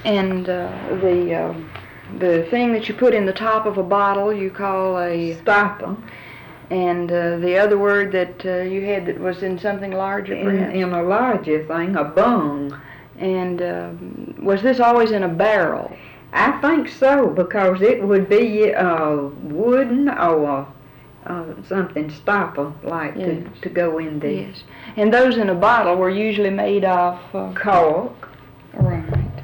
And the thing that you put in the top of a bottle you call a stopper. And the other word that you had that was in something larger, perhaps? In a larger thing, a bung. And was this always in a barrel? I think so, because it would be wooden or something stopper like Yes. to go in there. Yes. And those in a bottle were usually made of cork. Right.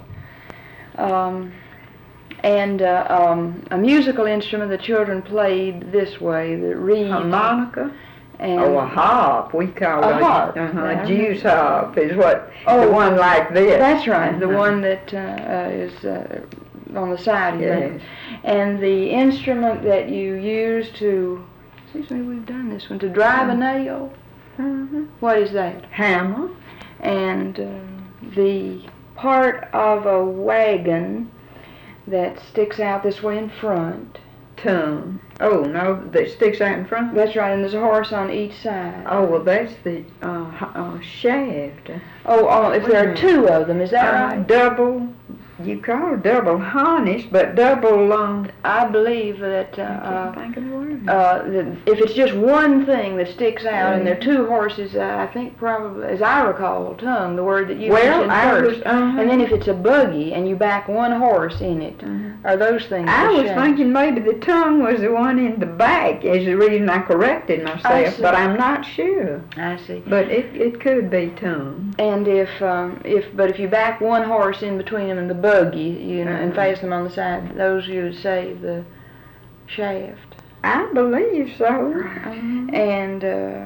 And a musical instrument the children played this way, the reed. Harmonica. And a harp, we call it. A harp. A Jew's harp is what, the one like this. That's right, the one that is on the side of yes. And the instrument that you use to, excuse me, we've done this one, to drive a nail. What is that? Hammer. And the part of a wagon that sticks out this way in front. Tongue. Oh, no, that sticks out in front? That's right, and there's a horse on each side. Oh, well, that's the shaft. If there are two of them, is that right? Double, you call it double harness, but double I believe that I can't think of the word. If it's just one thing that sticks out and there are two horses, I think probably, as I recall, tongue, the word that you mentioned first. And then if it's a buggy and you back one horse in it, are those things I was thinking maybe the tongue was the one in the back is the reason I corrected myself, but I'm not sure. I see. But it could be tongue. And if you back one horse in between them and the buggy, and fasten them on the side, those you would say the shaft. I believe so. And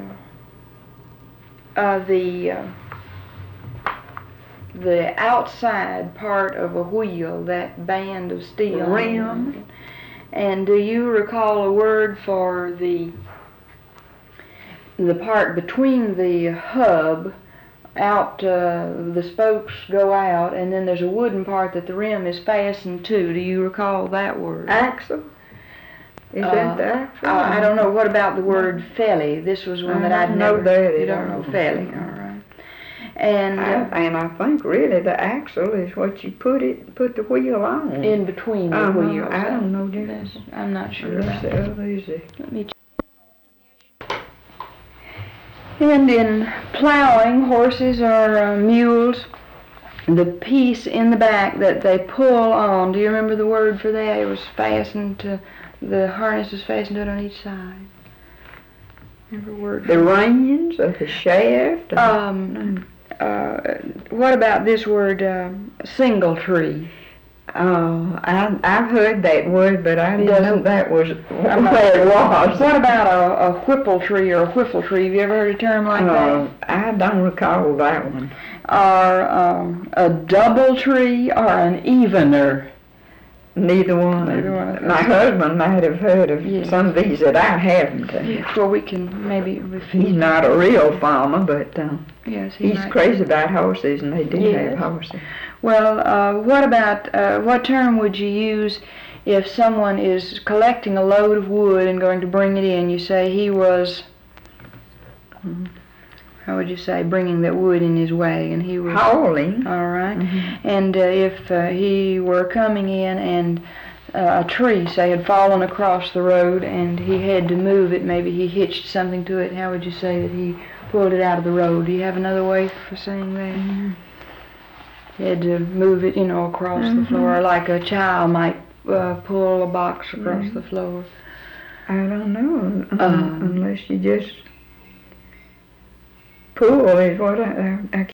the outside part of a wheel, that band of steel. Rim. And do you recall a word for the part between the hub, out the spokes go out, and then there's a wooden part that the rim is fastened to? Do you recall that word? Axle. Is that the axle? I don't know. What about the word felly? This was one that I'd never. That you don't know felly, all right. And I think really the axle is what you put the wheel on. In between the wheels. I don't know difference. I'm not sure about that. Let me check. And in plowing, horses or mules, the piece in the back that they pull on, do you remember the word for that? It was fastened to, the harness was fastened to it on each side. Remember a word? The reins of the shaft? What about this word, singletree? I've heard that word, but I didn't know that was where it was. What about a whippletree or a whiffletree? Have you ever heard a term like that? I don't recall that one. Or a doubletree or an evener? Neither one. My husband might have heard of some of these that I haven't. Well, we can maybe... He's not a real farmer, but yes, he's crazy about horses, and they do have horses. Well, what about, what term would you use if someone is collecting a load of wood and going to bring it in? You say he was, how would you say, bringing that wood in his wagon? He was hauling. All right. And if he were coming in and a tree, say, had fallen across the road and he had to move it, maybe he hitched something to it, how would you say that he pulled it out of the road? Do you have another way for saying that? He had to move it, across the floor, like a child might pull a box across the floor. I don't know, unless you just pull is what I